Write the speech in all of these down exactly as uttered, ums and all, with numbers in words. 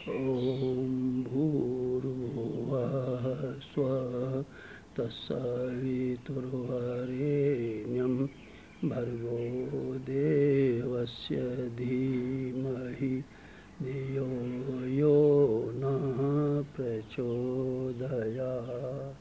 ॐ भूर्भुवः स्वः तत्सवितुर्वरेण्यं भर्गो देवस्य धीमहि धियो यो नः प्रचोदयात्।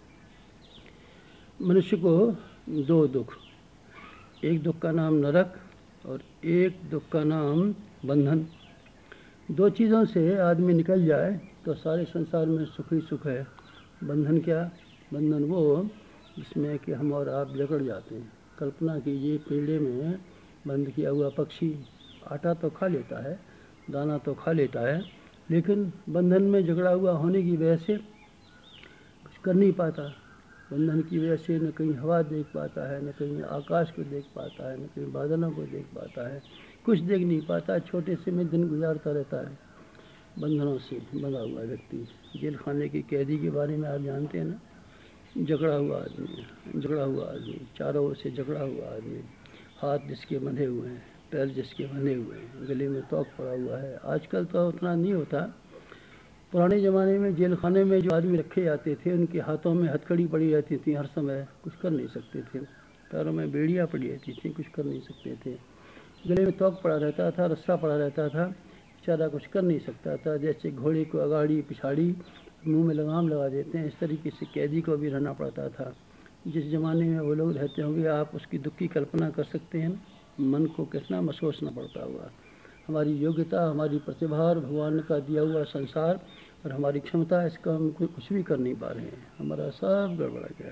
मनुष्य को दो दुख, एक दुख का नाम नरक और एक दुख का नाम बंधन। दो चीज़ों से आदमी निकल जाए तो सारे संसार में सुख ही सुख है। बंधन क्या? बंधन वो जिसमें कि हम और आप जकड़ जाते हैं। कल्पना कीजिए, पिंजरे में बंद किया हुआ पक्षी आटा तो खा लेता है, दाना तो खा लेता है, लेकिन बंधन में जकड़ा हुआ होने की वजह से कुछ कर नहीं पाता। बंधन की वजह से न कहीं हवा देख पाता है, न कहीं आकाश को देख पाता है, न कहीं बादलों को देख पाता है, कुछ देख नहीं पाता। छोटे से में दिन गुजारता रहता है। बंधनों से बंधा हुआ व्यक्ति, जेल खाने की कैदी के बारे में आप जानते हैं ना। जकड़ा हुआ आदमी, जकड़ा हुआ आदमी, चारों ओर से जकड़ा हुआ आदमी, हाथ जिसके बंधे हुए हैं, पैर जिसके बंधे हुए हैं, गले में तोक पड़ा हुआ है। आजकल तो उतना नहीं होता। पुराने ज़माने में जेल खाने में जो आदमी रखे जाते थे, उनके हाथों में हथकड़ी पड़ी रहती थी, हर समय कुछ कर नहीं सकते थे। पैरों में बेड़ियाँ पड़ी रहती थी, कुछ कर नहीं सकते थे। गले में तोक पड़ा रहता था, रस्सा पड़ा रहता था, बेचारा कुछ कर नहीं सकता था। जैसे घोड़े को अगाड़ी पिछाड़ी मुंह में लगाम लगा देते हैं, इस तरीके से कैदी को भी रहना पड़ता था। जिस ज़माने में वो लोग रहते होंगे, आप उसकी दुख की कल्पना कर सकते हैं। मन को कितना महसूसना पड़ता हुआ। हमारी योग्यता, हमारी प्रतिभा और भगवान का दिया हुआ संसार और हमारी क्षमता, इसका हम कुछ भी कर नहीं पा रहे हैं। हमारा सब गड़बड़ा गया।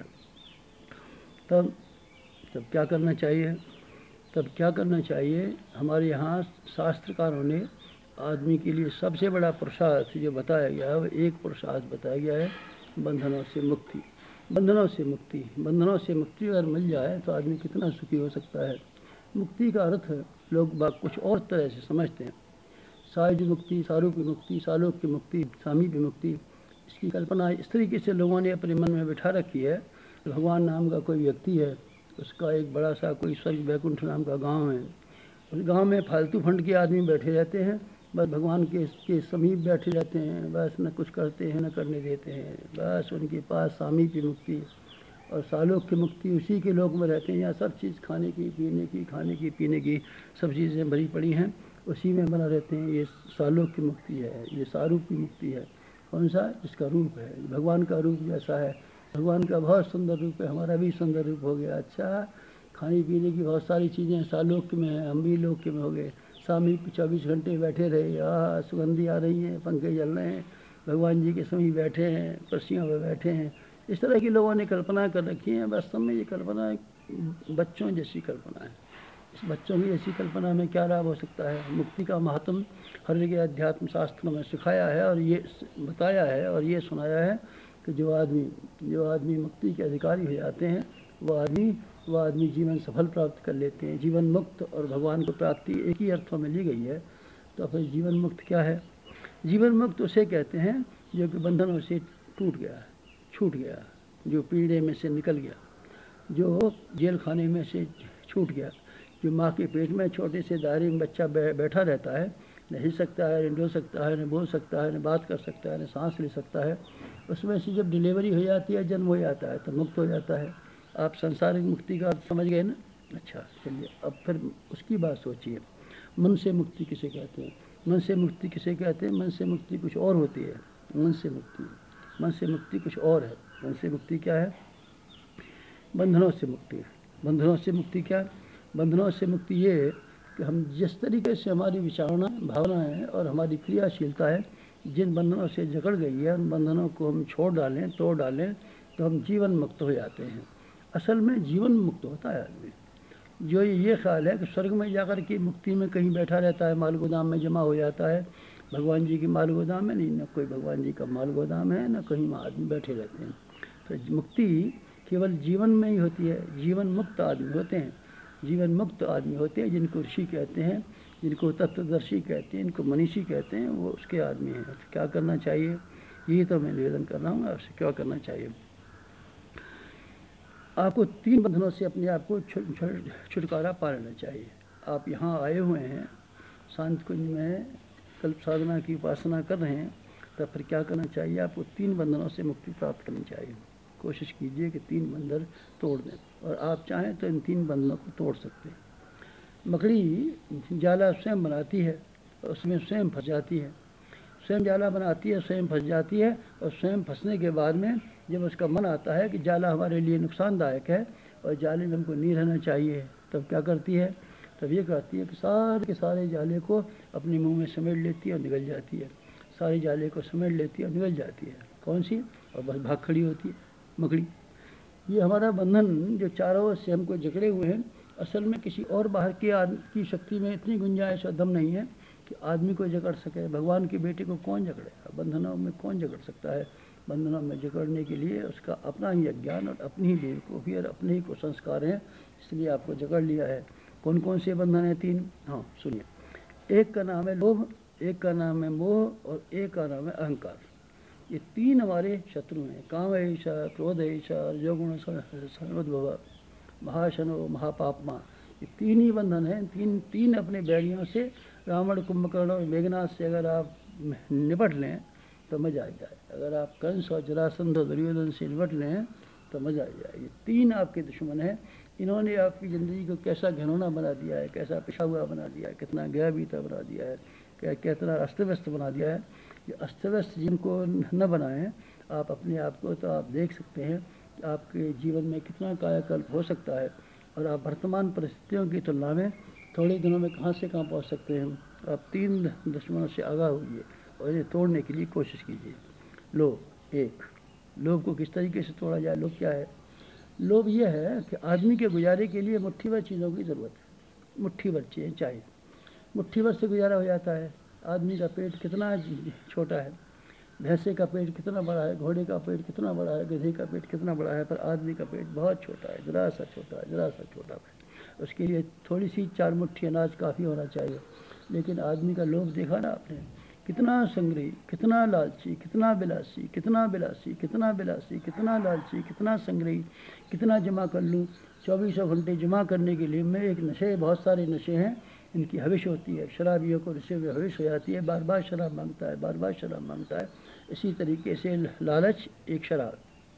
तब तब क्या करना चाहिए? तब क्या करना चाहिए? हमारे यहाँ शास्त्रकारों ने आदमी के लिए सबसे बड़ा पुरुषार्थ जो बताया गया है, वो एक पुरुषार्थ बताया गया है, बंधनों से मुक्ति। बंधनों से मुक्ति बंधनों से मुक्ति अगर मिल जाए तो आदमी कितना सुखी हो सकता है। मुक्ति का अर्थ लोग बाग कुछ और तरह से समझते हैं। सायुज मुक्ति, सारूप्य मुक्ति, सालोक की मुक्ति, सामीप्य मुक्ति, इसकी कल्पना इस तरीके से लोगों ने अपने मन में बिठा रखी है। भगवान नाम का कोई व्यक्ति है, उसका एक बड़ा सा कोई स्वर्ग वैकुंठ नाम का गांव है। उस गांव में फालतू फंड के आदमी बैठे रहते हैं, बस भगवान के के समीप बैठे रहते हैं, बस न कुछ करते हैं न करने देते हैं। बस उनके पास सामीप्य मुक्ति और सालोक की मुक्ति, उसी के लोक में रहते हैं। यहाँ सब चीज़ खाने की, पीने की, खाने की, पीने की सब चीज़ें भरी पड़ी हैं, उसी में बना रहते हैं। ये सालोक की मुक्ति है, ये सारूप की मुक्ति है। कौन सा? इसका रूप है, भगवान का रूप जैसा है। भगवान का बहुत सुंदर रूप है, हमारा भी सुंदर रूप हो गया। अच्छा, खाने पीने की बहुत सारी चीज़ें सालोक में हैं, हम भी लोक में हो गए। सामीप चौबीस घंटे बैठे रहे, आ सुगंधी आ रही है, पंखे जल रहे हैं, भगवान जी के समीप बैठे हैं, कुर्सियों पर बैठे हैं। इस तरह की लोगों ने कल्पना कर रखी है। वास्तव में ये कल्पना बच्चों जैसी कल्पना है। इस बच्चों की ऐसी कल्पना में क्या लाभ हो सकता है? मुक्ति का महत्व हर जगह अध्यात्म शास्त्रों में सिखाया है और ये बताया है और ये सुनाया है कि जो आदमी जो आदमी मुक्ति के अधिकारी हो जाते हैं, वो आदमी वो आदमी जीवन सफल प्राप्त कर लेते हैं। जीवन मुक्त और भगवान को प्राप्ति एक ही अर्थों में ली गई है। तो फिर जीवन मुक्त क्या है? जीवन मुक्त उसे कहते हैं जो कि बंधनों से टूट गया, छूट गया, जो पीड़े में से निकल गया, जो जेल खाने में से छूट गया, जो माँ के पेट में छोटे से दायरे में बच्चा बैठा रहता है, न हिल सकता है, न डो सकता है, न बोल सकता है, न बात कर सकता है, न सांस ले सकता है। उसमें से जब डिलीवरी हो जाती है, जन्म हो जाता है, तो मुक्त हो जाता है। आप सांसारिक मुक्ति का अर्थ समझ गए ना? अच्छा, चलिए अब फिर उसकी बात सोचिए। मन से मुक्ति किसे कहते हैं? मन से मुक्ति किसे कहते हैं? मन से मुक्ति कुछ और होती है। मन से मुक्ति मन से मुक्ति कुछ और है। मन से मुक्ति क्या है? बंधनों से मुक्ति। बंधनों से मुक्ति क्या? बंधनों से मुक्ति ये कि हम जिस तरीके से हमारी विचारणा, भावना है और हमारी क्रियाशीलता है, जिन बंधनों से जकड़ गई है, उन बंधनों को हम छोड़ डालें, तोड़ डालें, तो हम जीवन मुक्त हो जाते हैं। असल में जीवन मुक्त होता है आदमी। जो ये ख्याल है कि स्वर्ग में जाकर के मुक्ति में कहीं बैठा रहता है, माल गोदाम में जमा हो जाता है, भगवान जी की माल गोदाम है नहीं, न कोई भगवान जी का माल गोदाम है, न कहीं आदमी बैठे रहते हैं। तो मुक्ति केवल जीवन में ही होती है। जीवन मुक्त आदमी होते हैं, जीवन मुक्त आदमी होते हैं, जिनको ऋषि कहते हैं, जिनको तत्वदर्शी कहते हैं, इनको मनीषी कहते हैं, वो उसके आदमी हैं। तो क्या करना चाहिए? यही तो मैं निवेदन कर रहा हूँ आपसे। क्या करना चाहिए? आपको तीन बंधनों से अपने आप को छुटकारा पा लेना चाहिए। आप यहाँ आए हुए हैं शांत कुंज में, कल्प साधना की उपासना कर रहे हैं, तब फिर क्या करना चाहिए? आपको तीन बंधनों से मुक्ति प्राप्त करनी चाहिए। कोशिश कीजिए कि तीन बंधन तोड़ दें, और आप चाहें तो इन तीन बंधनों को तोड़ सकते हैं। मकड़ी जाला स्वयं बनाती है, उसमें स्वयं फंस जाती है, स्वयं जाला बनाती है, स्वयं फंस जाती है, और स्वयं फंसने के बाद में जब उसका मन आता है कि जाला हमारे लिए नुकसानदायक है और जाले में हमको नहीं रहना चाहिए, तब क्या करती है? तब ये करती है कि सारे के सारे जाले को अपने मुंह में समेट लेती है और निकल जाती है। सारे जाले को समेट लेती है और निकल जाती है। कौन सी? और बस भाग खड़ी होती है मकड़ी। ये हमारा बंधन जो चारों ओर से हमको जकड़े हुए हैं, असल में किसी और बाहर की की शक्ति में इतनी गुंजाइश और दम नहीं है कि आदमी को जकड़ सके। भगवान के बेटे को कौन जकड़ेगा? बंधनों में कौन जकड़ सकता है? बंधनों में जकड़ने के लिए उसका अपना ही अज्ञान और अपनी ही बेवकूफ़ी और अपने ही को संस्कार हैं, इसलिए आपको जकड़ लिया है। कौन कौन से बंधन हैं? तीन। हाँ सुनिए। एक का नाम है लोभ, एक का नाम है मोह, और एक का नाम है अहंकार। ये तीन हमारे शत्रु हैं। काम ऐसा, क्रोध ऐसा, रजोगुण सर्वोद्भव, महाशनो महापापमा। ये तीन ही बंधन हैं। तीन तीन अपने बैरियों से, रावण, कुंभकर्ण और मेघनाथ से अगर आप निपट लें तो मजा आ जाए। अगर आप कंस और जरासंध और दुर्योधन से निपट लें तो मजा आ जाए। ये तीन आपके दुश्मन हैं। इन्होंने आपकी ज़िंदगी को कैसा घिनौना बना दिया है, कैसा पिछा हुआ बना दिया है, कितना गया बीता बना दिया है, क्या कितना अस्त व्यस्त बना दिया है। ये अस्त व्यस्त जिनको न बनाएं आप अपने आप को, तो आप देख सकते हैं कि आपके जीवन में कितना कायाकल्प हो सकता है, और आप वर्तमान परिस्थितियों की तुलना में थोड़े दिनों में कहाँ से कहाँ पहुँच सकते हैं। आप तीन दुश्मनों से आगाह होइए और इन्हें तोड़ने के लिए कोशिश कीजिए। लोभ। एक, लोभ को किस तरीके से तोड़ा जाए? लोभ क्या है? लोभ यह है कि आदमी के गुजारे के लिए मुट्ठी भर चीज़ों की ज़रूरत है। मुट्ठी भर चीज़ें चाहिए, मुट्ठी भर से गुजारा हो जाता है। आदमी का पेट कितना छोटा है, भैंसे का पेट कितना बड़ा है, घोड़े का पेट कितना बड़ा है, गधे का पेट कितना बड़ा है, पर आदमी का पेट बहुत छोटा है, ज़रा सा छोटा है, ज़रा सा छोटा है। उसके लिए थोड़ी सी चार मुट्ठी अनाज काफ़ी होना चाहिए। लेकिन आदमी का लोभ देखा ना आपने? कितना संग्रही, कितना लालची, कितना बिलासी, कितना बिलासी, कितना बिलासी, कितना लालची, कितना संग्रही, कितना जमा कर लूँ। चौबीसों घंटे जमा करने के लिए मैं एक नशे, बहुत सारे नशे हैं, इनकी हविश होती है। शराबियों को नशे में हविश हो जाती है, बार बार शराब मांगता है, बार बार शराब मांगता है। इसी तरीके से लालच एक शराब।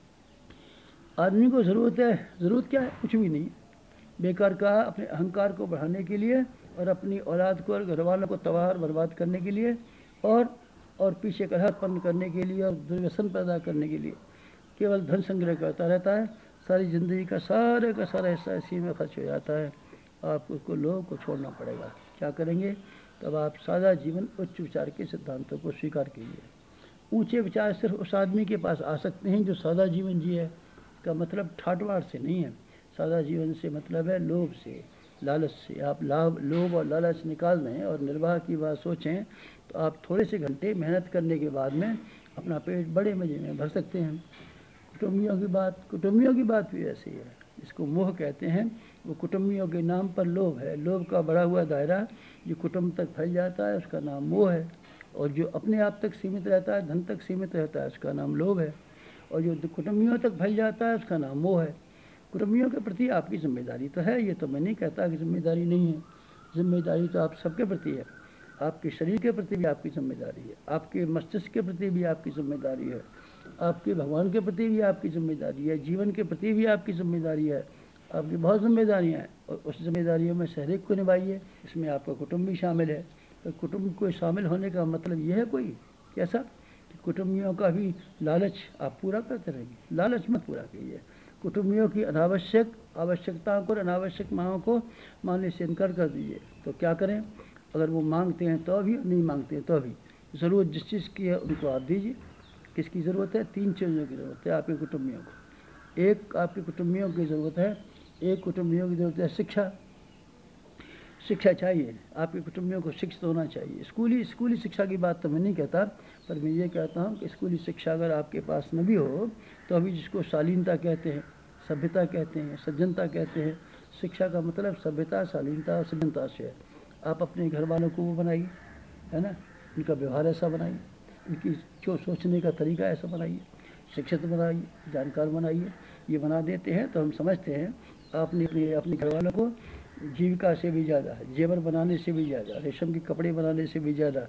आदमी को ज़रूरत है, ज़रूरत क्या है? कुछ भी नहीं। बेकार का अपने अहंकार को बढ़ाने के लिए, और अपनी औलाद को और घर वालों को तबाह बर्बाद करने के लिए, और और पीछे कलह उत्पन्न करने के लिए, और दुर्व्यसन पैदा करने के लिए केवल धन संग्रह करता रहता है। सारी ज़िंदगी का सारे का सारा हिस्सा इसी में खर्च हो जाता है। आप उसको लोगों को छोड़ना पड़ेगा। क्या करेंगे? तब आप सादा जीवन, उच्च विचार के सिद्धांतों को स्वीकार कीजिए। ऊंचे विचार सिर्फ उस आदमी के पास आ सकते हैं जो सादा जीवन जिए। का मतलब ठाटवाड़ से नहीं है। सादा जीवन से मतलब है लोभ से, लालच से। आप लाभ, लोभ और लालच निकाल दें और निर्वाह की बात सोचें, तो आप थोड़े से घंटे मेहनत करने के बाद में अपना पेट बड़े मज़े में भर सकते हैं। कुटुंबियों की बात, कुटुंबियों की बात भी ऐसी है। इसको मोह कहते हैं। वो कुटुंबियों के नाम पर लोभ है। लोभ का बढ़ा हुआ दायरा जो कुटुंब तक फैल जाता है उसका नाम मोह है, और जो अपने आप तक सीमित रहता है, धन तक सीमित रहता है, उसका नाम लोभ है, और जो कुटुंबियों तक फैल जाता है उसका नाम मोह है। कुटुंबियों के प्रति आपकी जिम्मेदारी तो है, ये तो मैं नहीं कहता कि जिम्मेदारी नहीं है। जिम्मेदारी तो आप सबके प्रति है। आपके शरीर के प्रति भी आपकी जिम्मेदारी है, आपके मस्तिष्क के प्रति भी आपकी जिम्मेदारी है, आपके भगवान के प्रति भी आपकी जिम्मेदारी है, जीवन के प्रति भी आपकी जिम्मेदारी है। आपकी बहुत जिम्मेदारियाँ हैं, और उस जिम्मेदारियों में से हर एक को निभाइए। इसमें आपका कुटुंब भी शामिल है। तो कुटुंब को शामिल होने का मतलब यह है कोई कैसा कि कुटुंबियों का भी लालच आप पूरा करते रहेंगे। लालच मत पूरा कीजिए। कुटुंबियों की अनावश्यक आवश्यकताओं को, अनावश्यक मांगों को मानने से इनकार कर दीजिए। तो क्या करें? अगर वो मांगते हैं तो भी, नहीं मांगते हैं तो भी, ज़रूरत जिस चीज़ की है उनको आप दीजिए। किसकी ज़रूरत है? तीन चीज़ों की ज़रूरत है आपके कुटुंबियों को। एक आपके कुटुंबियों की ज़रूरत है, एक कुटुंबियों की ज़रूरत है शिक्षा। शिक्षा चाहिए, आपके कुटुंबियों को शिक्षित होना चाहिए। स्कूली स्कूली शिक्षा की बात तो मैं नहीं कहता, पर मैं ये कहता हूँ कि स्कूली शिक्षा अगर आपके पास न भी हो तो अभी जिसको शालीनता कहते हैं, सभ्यता कहते हैं, सज्जनता कहते हैं। शिक्षा का मतलब सभ्यता, शालीनता और सज्जनता से है। आप अपने घर वालों को वो बनाइए, है ना, उनका व्यवहार ऐसा बनाइए, उनकी जो सोचने का तरीका ऐसा बनाइए, शिक्षित बनाइए, जानकार बनाइए। ये बना देते हैं तो हम समझते हैं आपने अपने अपने घर वालों को जीविका से भी ज़्यादा, जेवर बनाने से भी ज़्यादा, रेशम के कपड़े बनाने से भी ज़्यादा,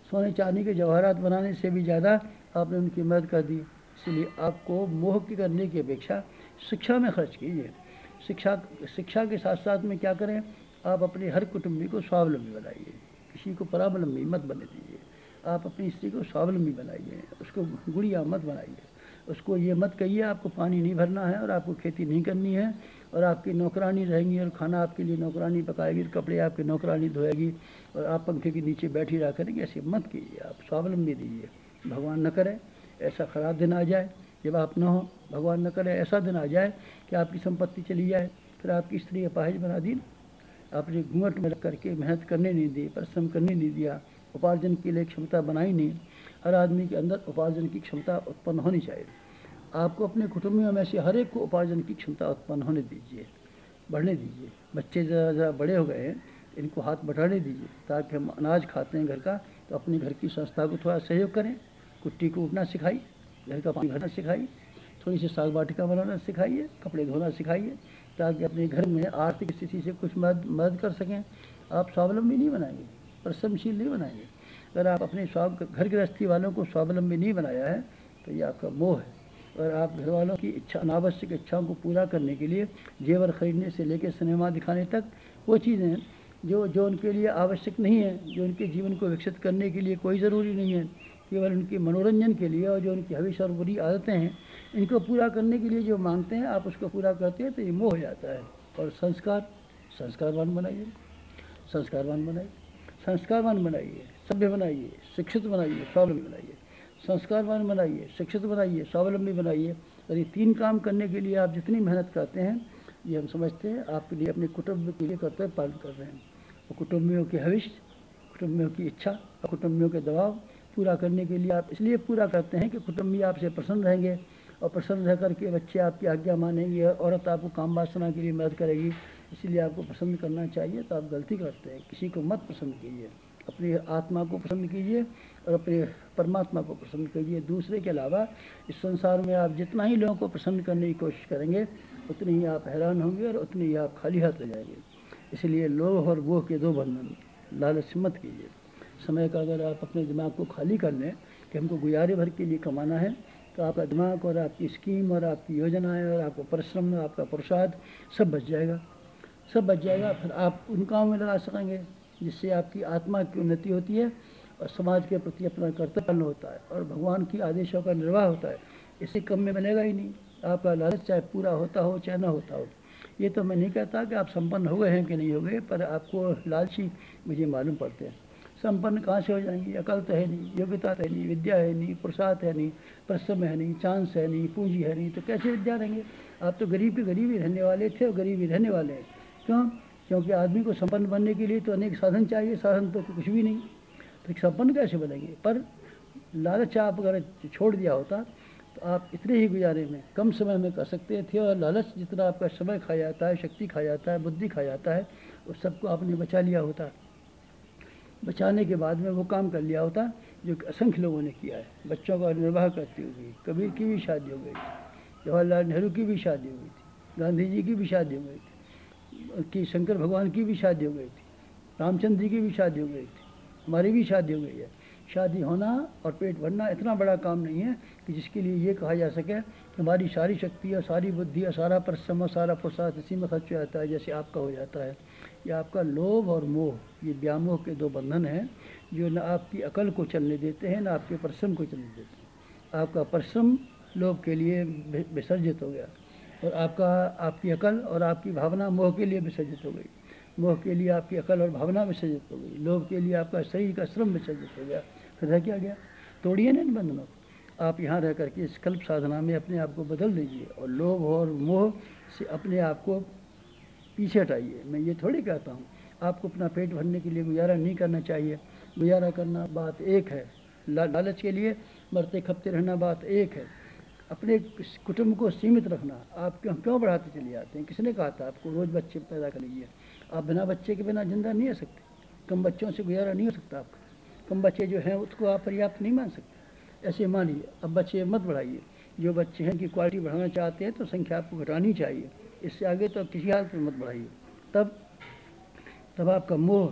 सोने चांदी के जवाहरात बनाने से भी ज़्यादा आपने उनकी मदद कर दी। इसलिए आपको मोह की करने की अपेक्षा शिक्षा में खर्च कीजिए। शिक्षा शिक्षा के साथ साथ में क्या करें, आप अपने हर कुटुंबी को स्वावलंबी बनाइए, किसी को परावलंबी मत बने दीजिए। आप अपनी स्त्री को स्वावलंबी बनाइए, उसको गुड़िया मत बनाइए। उसको ये मत कहिए आपको पानी नहीं भरना है और आपको खेती नहीं करनी है और आपकी नौकरानी रहेंगी और खाना आपके लिए नौकरानी पकाएगी, कपड़े आपके नौकरानी धोएगी और आप पंखे के नीचे बैठी रहा करेंगे। ऐसे मत कीजिए, आप स्वावलंबी दीजिए। भगवान न करे ऐसा खराब दिन आ जाए जब आप न हो, भगवान न करे ऐसा दिन आ जाए कि आपकी संपत्ति चली जाए, फिर आपकी स्त्री अपाहिज बना दी, आपने घूंघट में रख करके मेहनत करने नहीं दी, परिश्रम करने नहीं दिया, उपार्जन के लिए क्षमता बनाई नहीं। हर आदमी के अंदर उपार्जन की क्षमता उत्पन्न होनी चाहिए। आपको अपने कुटुंबियों में से हर एक को उपार्जन की क्षमता उत्पन्न होने दीजिए, बढ़ने दीजिए। बच्चे ज़रा ज़रा बड़े हो गए हैं, इनको हाथ बढ़ाने दीजिए ताकि हम अनाज खाते हैं घर का, तो अपने घर की संस्था को थोड़ा सहयोग करें। कुट्टी को उठना सिखाइए, घर का पानी भरना सिखाइए, थोड़ी सी साग वाटिका बनाना सिखाइए, कपड़े धोना सिखाइए, ताकि अपने घर में आर्थिक स्थिति से कुछ मदद मदद कर सकें। आप स्वावलंबी नहीं बनाएंगे, परिश्रमशील नहीं बनाएंगे। अगर आप अपने स्वाव घर गृहस्थी वालों को स्वावलंबी नहीं बनाया है तो ये आपका मोह है। और आप घर वालों की इच्छा, अनावश्यक इच्छाओं को पूरा करने के लिए जेवर खरीदने से लेकर सिनेमा दिखाने तक वो चीज़ें जो जो उनके लिए आवश्यक नहीं है, जो उनके जीवन को विकसित करने के लिए कोई ज़रूरी नहीं है, केवल उनके मनोरंजन के लिए, और जो उनकी हविष्य और बुरी आदतें हैं इनको पूरा करने के लिए जो मांगते हैं, आप उसको पूरा करते हैं तो ये मोह हो जाता है। और संस्कार, संस्कारवान बनाइए, संस्कारवान बनाइए, संस्कारवान बनाइए, सभ्य बनाइए, शिक्षित बनाइए, स्वावलंबी बनाइए। संस्कारवान बनाइए, शिक्षित बनाइए, स्वावलंबी बनाइए। और ये तीन काम करने के लिए आप जितनी मेहनत करते हैं, ये हम समझते हैं आपके लिए, अपने कुटुंब के लिए कर्तव्य पालन कर रहे हैं। और कुटुंबियों की हविष्य, कुटुंबियों की इच्छा और कुटुंबियों के दबाव पूरा करने के लिए आप इसलिए पूरा करते हैं कि कुटुंबी आपसे प्रसन्न रहेंगे और प्रसन्न रह करके बच्चे आपकी आज्ञा मानेंगे, औरत आपको काम वासना के लिए मदद करेगी। इसलिए आपको पसंद करना चाहिए, तो आप गलती करते हैं। किसी को मत पसंद कीजिए, अपनी आत्मा को पसंद कीजिए और अपने परमात्मा को पसंद कीजिए। दूसरे के अलावा इस संसार में आप जितना ही लोगों को पसंद करने की कोशिश करेंगे, उतनी ही आप हैरान होंगे और उतनी ही आप खाली हाथ रह जाएंगे। इसलिए लोभ और मोह के दो बंधन, लालच मत कीजिए। समय का अगर आप अपने दिमाग को खाली कर लें कि हमको गुजारे भर के लिए कमाना है, तो आपका दिमाग और आपकी स्कीम और आपकी योजनाएं और आपका परिश्रम और आपका पुरुषार्थ सब बच जाएगा, सब बच जाएगा। फिर आप उन कामों में लगा सकेंगे जिससे आपकी आत्मा की उन्नति होती है और समाज के प्रति अपना कर्तव्य पालन होता है और भगवान की आदेशों का निर्वाह होता है। इससे कम में बनेगा ही नहीं। आपका लालच चाहे पूरा होता हो चाहे ना होता हो। ये तो मैं नहीं कहता कि आप संपन्न हो गए हैं कि नहीं हो गए, पर आपको लालची मुझे मालूम पड़ते हैं। संपन्न कहाँ से हो जाएंगे? अकल तो है नहीं, योग्यता तो है नहीं, विद्या है नहीं, पुरुषार्थ है नहीं, परिश्रम है नहीं, चांस है नहीं, पूंजी है नहीं, तो कैसे विद्या रहेंगे? आप तो गरीब के गरीब ही रहने वाले थे और गरीब ही रहने वाले हैं। क्यों? क्योंकि आदमी को संपन्न बनने के लिए तो अनेक साधन चाहिए, साधन तो कुछ भी नहीं, तो संपन्न कैसे बनेंगे? पर लालच आप अगर छोड़ दिया होता तो आप इतने ही गुजारे में कम समय में कर सकते थे। और लालच जितना आपका समय खा जाता है, शक्ति खा जाता है, बुद्धि खा जाता है, उस सबको आपने बचा लिया होता। बचाने के बाद में वो काम कर लिया होता जो असंख्य लोगों ने किया है। बच्चों का निर्वाह करती हुई कबीर की भी शादी हो गई थी, जवाहरलाल नेहरू की भी शादी हो गई थी, गांधी जी की भी शादी हो गई थी, कि शंकर भगवान की भी शादी हो गई थी, रामचंद्र जी की भी शादी हो गई थी, हमारी भी शादी हो गई है। शादी होना और पेट भरना इतना बड़ा काम नहीं है कि जिसके लिए ये कहा जा सके कि हमारी सारी शक्ति और सारी बुद्धि और सारा परिश्रम और सारा पुरुषार्थ इसी में खर्च हो जाता है जैसे आपका हो जाता है। ये आपका लोभ और मोह, ये व्यामोह के दो बंधन हैं जो न आपकी अकल को चलने देते हैं न आपके परिश्रम को चलने देते हैं। आपका परिश्रम लोभ के लिए विसर्जित हो गया और आपका आपकी अकल और आपकी भावना मोह के लिए विसर्जित हो गई। मोह के लिए आपकी अकल और भावना विसर्जित हो गई, लोभ के लिए आपका शरीर का श्रम विसर्जित हो गया। फिर रह क्या गया? तोड़िए ना इन बंधनों को। आप यहाँ रह करके इस कल्प साधना में अपने आप को बदल दीजिए और लोभ और मोह से अपने आप को पीछे हटाइए। मैं ये थोड़ी कहता हूँ आपको अपना पेट भरने के लिए गुजारा नहीं करना चाहिए। गुजारा करना बात एक है, ला, लालच के लिए मरते खपते रहना बात एक है। अपने कुटुंब को सीमित रखना आप क्यों क्यों बढ़ाते चले जाते हैं? किसने कहा था आपको रोज़ बच्चे पैदा कर लीजिए? आप बिना बच्चे के बिना जिंदा नहीं रह सकते। कम बच्चों से गुजारा नहीं हो सकता आपका। कम बच्चे जो हैं उसको आप पर्याप्त नहीं मान सकते। ऐसे मानिए अब बच्चे मत बढ़ाइए। जो बच्चे हैं की क्वालिटी बढ़ाना चाहते हैं तो संख्या आपको घटानी चाहिए। इससे आगे तो किसी हालत में मत बढ़ाइए। तब तब आपका मोह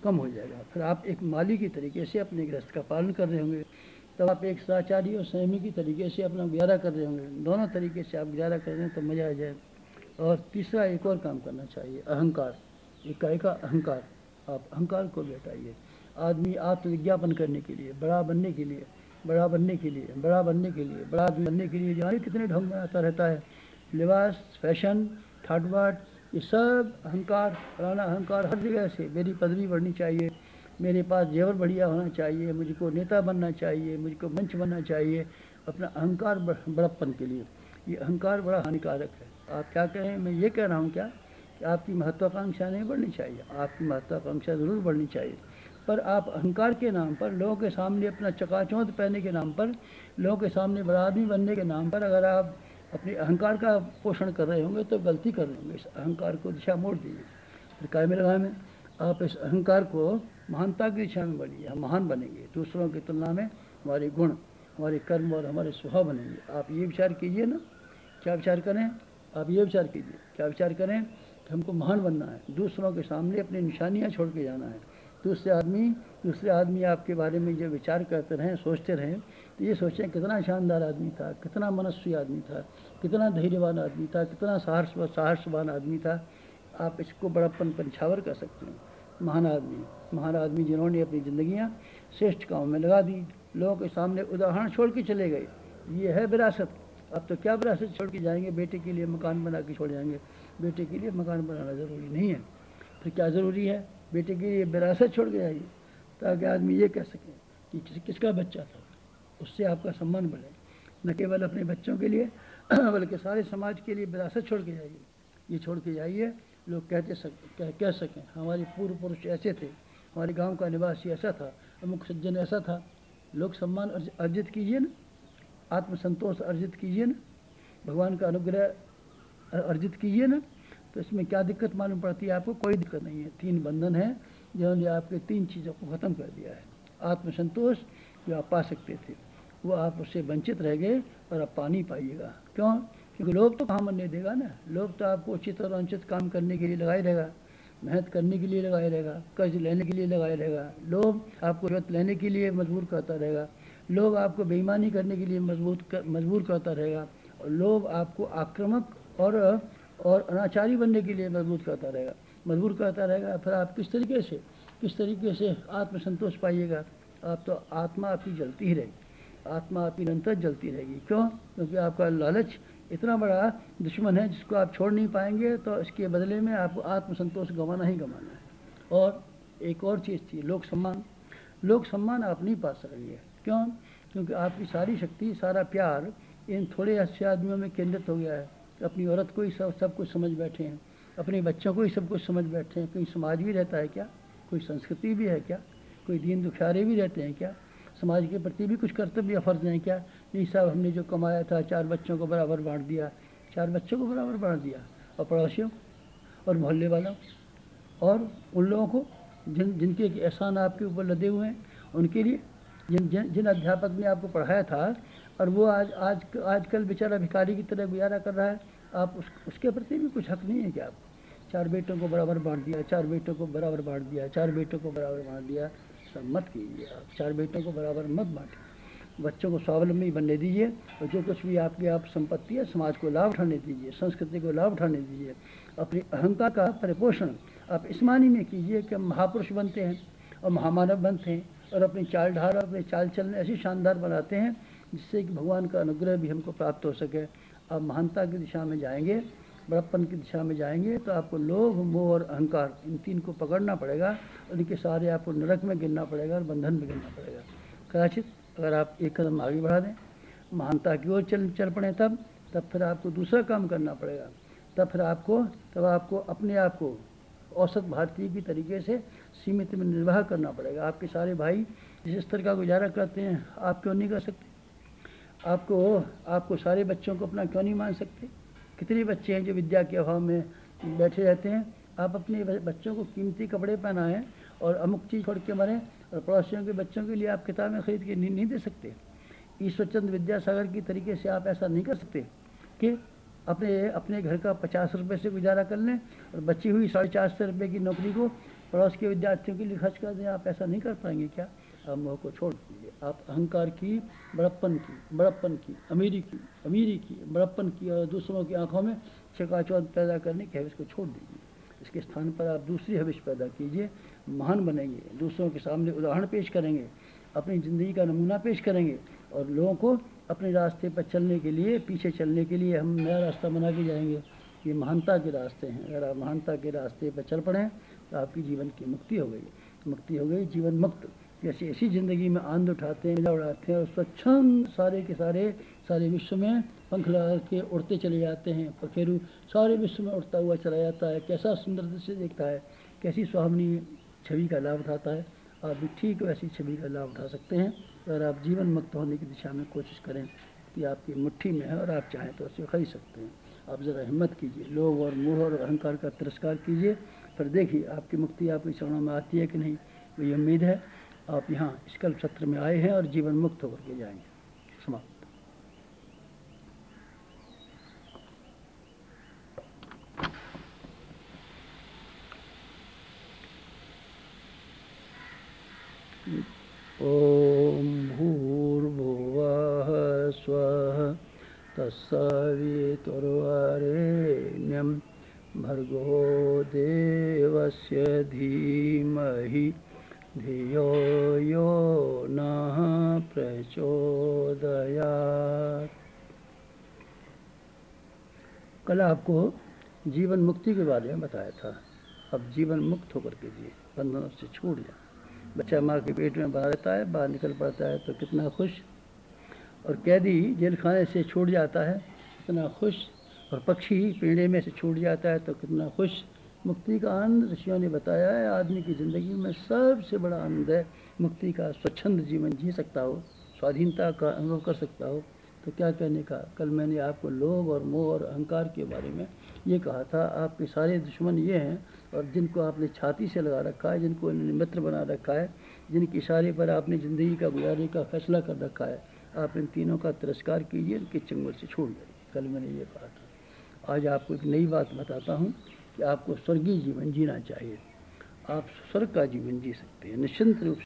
कम हो जाएगा। फिर आप एक माली की तरीके से अपने गृहस्थ का पालन कर रहे होंगे, तब आप एक सदाचारी और संयमी की तरीके से अपना गुजारा कर रहे होंगे। दोनों तरीके से आप गुजारा कर रहे हैं तो मज़ा आ जाए। और तीसरा एक और काम करना चाहिए, अहंकार, इकाई का अहंकार। आप अहंकार को हटाइए। आदमी आत्मविज्ञापन करने के लिए, बड़ा बनने के लिए, बड़ा बनने के लिए, बड़ा बनने के लिए, बड़ा आदमी बनने के लिए जाने कितने ढंग बनाता रहता है। लिबास, फैशन, ठाटबाट, ये सब अहंकार, पुराना अहंकार हर जगह से। मेरी पदवी बढ़नी चाहिए, मेरे पास जेवर बढ़िया होना चाहिए, मुझको नेता बनना चाहिए, मुझको मंच बनना चाहिए, अपना अहंकार बड़प्पन के लिए। ये अहंकार बड़ा हानिकारक है। आप क्या कहें, मैं ये कह रहा हूँ क्या कि आपकी महत्वाकांक्षा नहीं बढ़नी चाहिए, आपकी महत्वाकांक्षा ज़रूर बढ़नी चाहिए, पर आप अहंकार के नाम पर, लोगों के सामने अपना चकाचौंध पहनने के नाम पर, लोगों के सामने बड़ा आदमी बनने के नाम पर अगर आप अपने अहंकार का पोषण कर रहे होंगे तो गलती कर रहे होंगे। इस अहंकार को दिशा मोड़ दीजिए। फिर काय में लगा में आप इस अहंकार को महानता की दिशा में बढ़िए। हम महान बनेंगे, दूसरों की तुलना में हमारे गुण, हमारे कर्म और हमारे स्वभाव बनेंगे। आप ये विचार कीजिए ना, क्या विचार करें, आप ये विचार कीजिए, क्या विचार करें कि हमको महान बनना है, दूसरों के सामने अपनी निशानियाँ छोड़ के जाना है। दूसरे आदमी दूसरे आदमी आपके बारे में जो विचार करते रहें, सोचते रहें, तो ये सोचें कितना शानदार आदमी था, कितना मनस्वी आदमी था, कितना धैर्यवान आदमी था, कितना साहस साहसवान आदमी था। आप इसको बड़प्पन पंछावर कर सकते हैं। महान आदमी, महान आदमी जिन्होंने अपनी ज़िंदगियाँ श्रेष्ठ कामों में लगा दी, लोगों के सामने उदाहरण छोड़ के चले गए। ये है विरासत। अब तो क्या विरासत छोड़ के जाएंगे, बेटे के लिए मकान बना के छोड़ जाएंगे। बेटे के लिए मकान बनाना ज़रूरी नहीं है, फिर क्या ज़रूरी है, बेटे के लिए विरासत छोड़ के जाइए, ताकि आदमी ये कह सके कि किस किसका बच्चा था, उससे आपका सम्मान बढ़े। न केवल अपने बच्चों के लिए बल्कि सारे समाज के लिए विरासत छोड़ के जाइए। ये छोड़ के जाइए, लोग कहते सक कह, कह सकें हमारे पूर्व पुरुष ऐसे थे, हमारे गांव का निवासी ऐसा था, अमुक सज्जन ऐसा था। लोक सम्मान अर्जित कीजिए ना, आत्मसंतोष अर्जित कीजिए ना, भगवान का अनुग्रह अर्जित कीजिए ना। तो इसमें क्या दिक्कत मालूम पड़ती है आपको? कोई दिक्कत नहीं है। तीन बंधन है जिन्होंने आपके तीन चीज़ों को ख़त्म कर दिया है। आत्मसंतोष जो आप पा सकते थे वो आप उससे वंचित रह गए और आप पा नहीं पाइएगा। क्यों? क्योंकि लोभ तो कहाँ बनने देगा ना। लोभ तो आपको उचित और अनुचित काम करने के लिए लगाए रहेगा, मेहनत करने के लिए लगाए रहेगा, कर्ज लेने के लिए लगाए रहेगा। लोभ आपको रिश्वत लेने के लिए मजबूर करता रहेगा। लोभ आपको बेईमानी करने के लिए मजबूत कर, मजबूर करता रहेगा। और लोभ आपको आक्रामक और और अनाचारी बनने के लिए मजबूर करता रहेगा मजबूर करता रहेगा। फिर आप किस तरीके से किस तरीके से आत्मसंतोष पाइएगा? आप तो आत्मा आपकी जलती ही रहेगी, आत्मा आपकी निरंतर जलती रहेगी। क्यों? क्योंकि आपका लालच इतना बड़ा दुश्मन है जिसको आप छोड़ नहीं पाएंगे। तो इसके बदले में आपको आत्मसंतोष गंवाना ही गंवाना है। और एक और चीज़ थी, लोक सम्मान। लोक सम्मान आप नहीं पा सकेंगे। क्यों? क्योंकि आपकी सारी शक्ति, सारा प्यार इन थोड़े अच्छे आदमियों में केंद्रित हो गया है। अपनी औरत को ही सब सब कुछ समझ बैठे हैं, अपने बच्चों को ही सब कुछ समझ बैठे हैं। कोई समाज भी रहता है क्या? कोई संस्कृति भी है क्या? कोई दीन दुखियारे भी रहते हैं क्या? समाज के प्रति भी कुछ कर्तव्य फर्ज हैं क्या? नहीं साहब, हमने जो कमाया था चार बच्चों को बराबर बांट दिया, चार बच्चों को बराबर बांट दिया, और पड़ोसियों और मोहल्ले वालों और उन लोगों को जिन जिनके एहसान आपके ऊपर लदे हुए हैं, उनके लिए जिन जिन जिन अध्यापक ने आपको पढ़ाया था और वो आज आज आजकल बेचारा भिखारी की तरह गुजारा कर रहा है, आप उस, उसके प्रति भी कुछ हक नहीं है क्या? आपको चार बेटों को बराबर बांट दिया, चार बेटों को बराबर बांट दिया, चार बेटों को बराबर बांट दिया। सब मत कीजिए, आप चार बेटों को बराबर मत बांटिए। बच्चों को स्वावलंबी बनने दीजिए और जो कुछ भी आपकी आप संपत्ति है समाज को लाभ उठाने दीजिए, संस्कृति को लाभ उठाने दीजिए। अपने अहंकार का परिपोषण आप इस मानी में कीजिए कि हम महापुरुष बनते हैं और महामानव बनते हैं और अपनी चाल ढाल, अपने चाल चलन ऐसी शानदार बनाते हैं जिससे कि भगवान का अनुग्रह भी हमको प्राप्त हो सके। आप महानता की दिशा में जाएंगे, बड़प्पन की दिशा में जाएंगे, तो आपको लोभ, मोह और अहंकार, इन तीन को पकड़ना पड़ेगा। उनके सारे आपको नरक में गिरना पड़ेगा और बंधन में गिरना पड़ेगा। कदाचित अगर आप एक कदम आगे बढ़ा दें, महानता की ओर चल चल पड़े, तब तब फिर आपको दूसरा काम करना पड़ेगा। तब फिर आपको तब आपको अपने आप को औसत भारतीय की तरीके से सीमित में निर्वाह करना पड़ेगा। आपके सारे भाई जिस स्तर का गुजारा करते हैं, आप क्यों नहीं कर सकते? आपको आपको सारे बच्चों को अपना क्यों नहीं मान सकते? कितने बच्चे हैं जो विद्या के अभाव में बैठे रहते हैं? आप अपने बच्चों को कीमती कपड़े पहनाएं और अमुक चीज़ छोड़ के मरें, और पड़ोसियों के बच्चों के लिए आप किताबें खरीद के नहीं, नहीं दे सकते? ईश्वरचंद्र विद्यासागर की तरीके से आप ऐसा नहीं कर सकते कि अपने अपने घर का पचास रुपये से गुजारा कर लें और बची हुई साढ़े चार सौ रुपये की नौकरी को पड़ोस के विद्यार्थियों के लिए खर्च कर दें, आप ऐसा नहीं कर पाएंगे क्या? आप मोह को छोड़ दीजिए। आप अहंकार की, बड़प्पन की बड़प्पन की अमीरी की अमीरी की बड़प्पन की और दूसरों की आंखों में चकाचौंध पैदा करने की हविश को छोड़ दीजिए। इसके स्थान पर आप दूसरी हविश पैदा कीजिए। महान बनेंगे, दूसरों के सामने उदाहरण पेश करेंगे, अपनी ज़िंदगी का नमूना पेश करेंगे और लोगों को अपने रास्ते पर चलने के लिए, पीछे चलने के लिए हम नया रास्ता बना के जाएंगे। ये महानता के रास्ते हैं। अगर आप महानता के रास्ते पर चल पड़ें तो आपकी जीवन की मुक्ति हो गई। मुक्ति हो गई, जीवन मुक्त। जैसे ऐसी ज़िंदगी में आनंद उठाते हैं, मजा उड़ाते हैं और स्वच्छंद सारे के सारे सारे विश्व में पंख लगा के उड़ते चले जाते हैं। पखेरु सारे विश्व में उड़ता हुआ चला जाता है। कैसा सुंदर दृश्य देखता है, कैसी सुहावनी छवि का लाभ उठाता है। आप भी ठीक वैसी छवि का लाभ उठा सकते हैं अगर आप जीवन मुक्त होने की दिशा में कोशिश करें कि आपकी मुट्ठी में है और आप चाहें तो उसे खरीद सकते हैं। आप ज़रा हिम्मत कीजिए, लोभ और मोह और अहंकार का तिरस्कार कीजिए, फिर देखिए आपकी मुक्ति आपके चरणों में आती है कि नहीं। मुझे उम्मीद है आप यहाँ इस कल्प सत्र में आए हैं और जीवन मुक्त होकर के जाएंगे। समाप्त। ओम भूर्भुवः स्वः तत्सवितुर्वरेण्यं भर्गो देवस्य धीमहि धियो यो नः प्रचोदयात्। कल आपको जीवन मुक्ति के बारे में बताया था। अब जीवन मुक्त होकर के जिए, बंधनों से छूट जाए। बच्चा माँ के पेट में बना रहता है, बाहर निकल पड़ता है तो कितना खुश, और कैदी जेल खाने से छूट जाता है कितना खुश, और पक्षी पिंजरे में से छूट जाता है तो कितना खुश। मुक्ति का आनंद ऋषियों ने बताया है। आदमी की ज़िंदगी में सबसे बड़ा आनंद है मुक्ति का। स्वच्छंद जीवन जी सकता हो, स्वाधीनता का अनुभव कर सकता हो, तो क्या कहने का। कल मैंने आपको लोभ और मोह और अहंकार के बारे में ये कहा था। आपके सारे दुश्मन ये हैं, और जिनको आपने छाती से लगा रखा है, जिनको इन्होंने मित्र बना रखा है, जिनके इशारे पर आपने ज़िंदगी का गुजारने का फैसला कर रखा है, आप इन तीनों का तिरस्कार कीजिए, इनके चंगुल से छोड़ जाइए। कल मैंने ये कहा था। आज आपको एक नई बात बताता हूँ कि आपको स्वर्गीय जीवन जीना चाहिए। आप स्वर्ग का जीवन जी सकते हैं निश्चिंत रूप से।